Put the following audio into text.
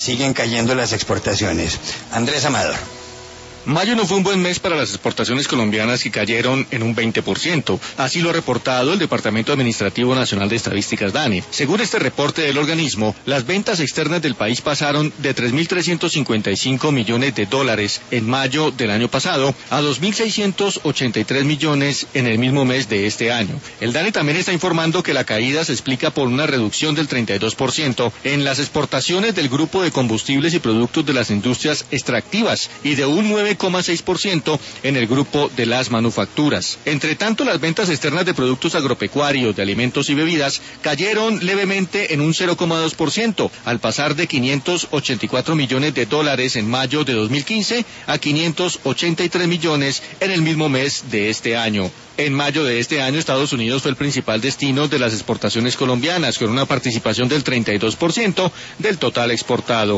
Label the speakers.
Speaker 1: Siguen cayendo las exportaciones. Andrés Amador.
Speaker 2: Mayo no fue un buen mes para las exportaciones colombianas, que cayeron en un 20%. Así lo ha reportado el Departamento Administrativo Nacional de Estadísticas, DANE. Según este reporte del organismo, las ventas externas del país pasaron de 3.355 millones de dólares en mayo del año pasado a 2.683 millones en el mismo mes de este año. El DANE también está informando que la caída se explica por una reducción del 32% en las exportaciones del grupo de combustibles y productos de las industrias extractivas y de un 9,6% en el grupo de las manufacturas. Entre tanto, las ventas externas de productos agropecuarios, de alimentos y bebidas cayeron levemente en un 0,2%, al pasar de 584 millones de dólares en mayo de 2015 a 583 millones en el mismo mes de este año. En mayo de este año, Estados Unidos fue el principal destino de las exportaciones colombianas, con una participación del 32% del total exportado.